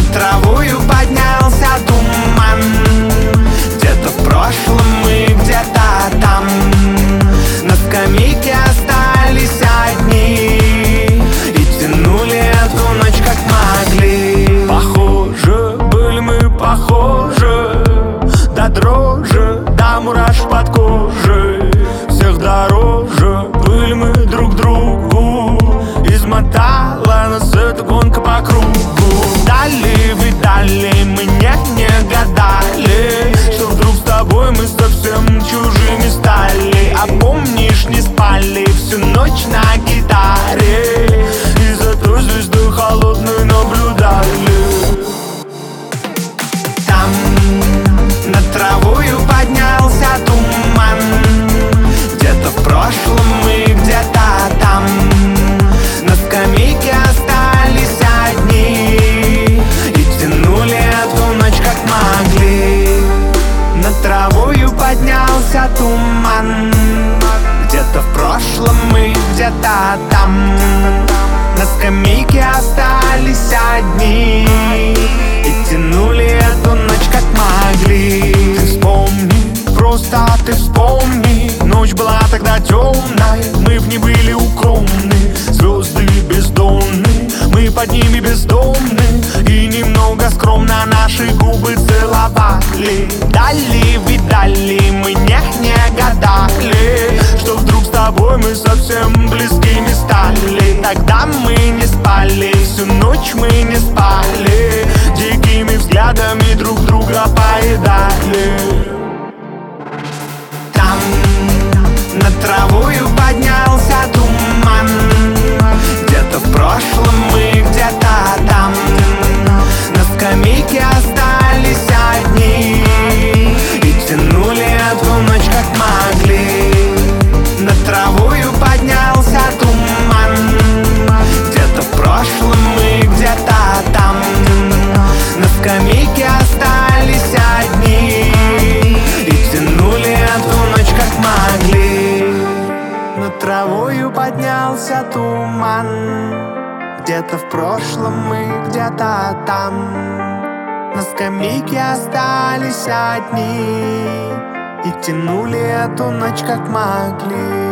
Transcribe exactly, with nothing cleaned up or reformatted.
Над травою поднялся туман. Где-то в прошлом мы где-то там. На скамейке остались одни и тянули эту ночь как могли. Похоже, были мы похожи до дрожи, до мурашек под кожей. Всех дороже были мы друг другу. Измотала нас эта гонка по кругу. Дали, видали, мы не, не гадали, что вдруг с тобой мы совсем чужими стали. А помнишь, не спали всю ночь на гитаре и за той звездой холодной наблюдали. Там над травою поднялся туман. Где-то в прошлом мы где-то там. На скамейке остались одни и тянули эту ночь как могли. Над травою поднялся туман. Где-то в прошлом мы где-то там. На скамейке остались одни и тянули эту ночь как могли. Ты вспомни, просто ты вспомни. Ночь была тогда темной, мы в ней были укромны. Звезды бездонны, мы под ними бездомны. И немного скромно наши губы целовали. Дали, видали, мы не, не гадали, что вдруг с тобой мы совсем близкими стали. Тогда мы не спали, всю ночь мы не спали. Дикими взглядами друг друга поедали. Там над травою поднялся туман. Где-то в прошлом мы где-то там. На скамейке остались одни и тянули эту ночь как могли. Над травою поднялся туман. Где-то в прошлом мы где-то там. На скамейке остались одни и тянули эту ночь как могли. Над травою поднялся туман. Где-то в прошлом мы где-то там. На скамейке остались одни и тянули эту ночь как могли.